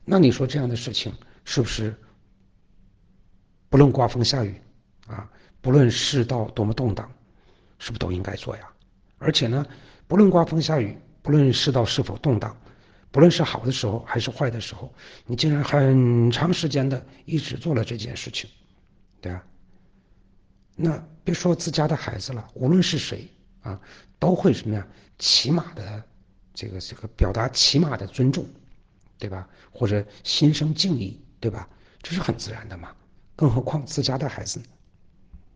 那你说这样的事情是不是不论刮风下雨啊，不论世道多么动荡，是不是都应该做呀？而且呢，不论刮风下雨，不论世道是否动荡，不论是好的时候还是坏的时候，你竟然很长时间的一直做了这件事情，对吧？那别说自家的孩子了，无论是谁啊，都会什么呀？起码的这个表达起码的尊重，对吧？或者心生敬意，对吧？这是很自然的嘛。更何况自家的孩子，